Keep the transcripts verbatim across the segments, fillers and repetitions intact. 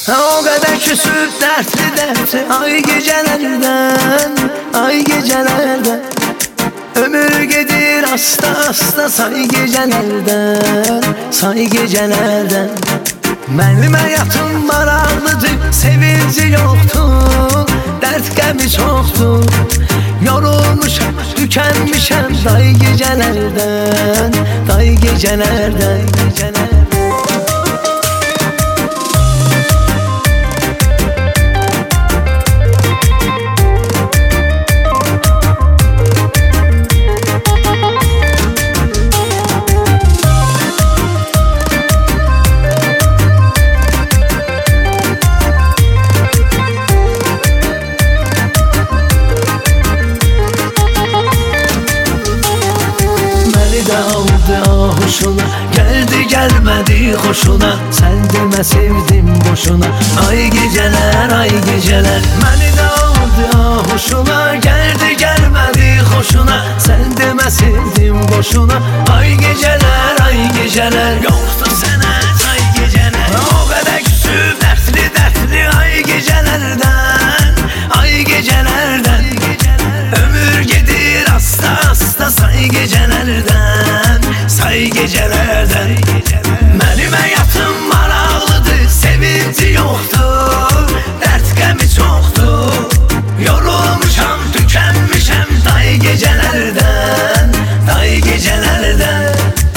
O kadar küsüp dertli dertli ay gecelerden, ay gecelerden. Ömür gedir hasta hasta say gecelerden, say gecelerden. Benim hayatım maraqlıdır, sevinci yoktur, dert qəmi çoktur. Yorulmuşam, tükenmişem day gecelerden, day gecelerden, gecelerden. Aldı ahuşuna, geldi gelmedi hoşuna. Sen deme sevdim boşuna, ay geceler ay geceler. Beni de aldı ahuşuna, geldi gelmedi hoşuna. Sen deme sevdim boşuna, ay geceler ay geceler. Yoktu sana ay geceler. O kadar küsüp dertli dertli ay gecelerden, ay gecelerden. Ömür gedir hasta hasta say gecelerden, say gecelerden. Benim hayatım maraqlıdır, sevinci yoktur, dert qəmi çoktur. Yorulmuşam, tükenmişem day gecelerden, day gecelerden.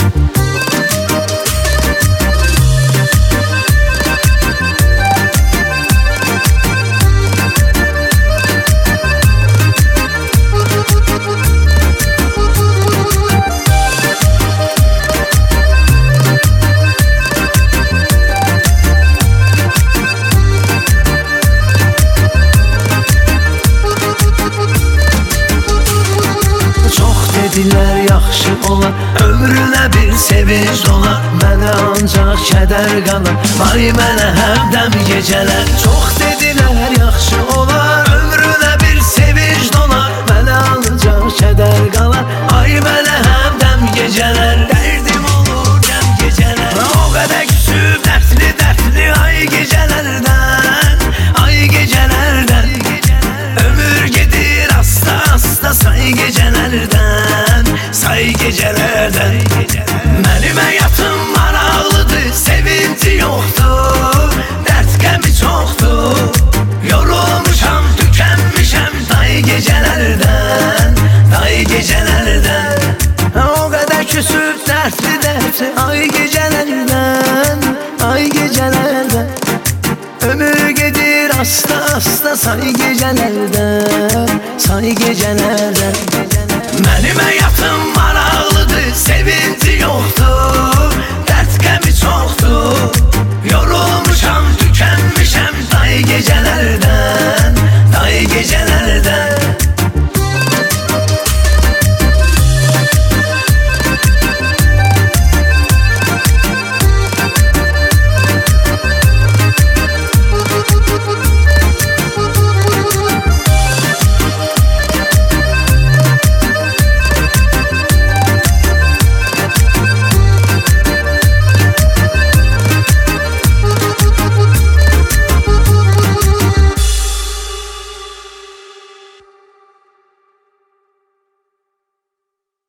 Dedilər yaxşı olar, ömrünə bir sevinç olar. Mənə ancaq kədər qalar, ay mənə həmdəm gecələr. Çox dedilər yaxşı olar, ömrünə bir sevinç dolar. Mənə ancaq kədər qalar, ay mənə həmdəm gecələr. Dərdim olur dəm gecələr. O qədər küsüb dərdli dərdli ay gecələrdən, ay gecələrdən. Ömür gedir hasta hasta say gecelerden, say gecelerden. Benim hayatım maraqlıdır, sevinci yoktur, dert qəmi çoktur. Yorulmuşam, tükenmişem day gecelerden, day gecelerden. O kadar küsüp dertli dertli ay gecelerden, ay gecelerden. Ömür gedir hasta hasta say gecelerden, say gecelerden. Benim hayatım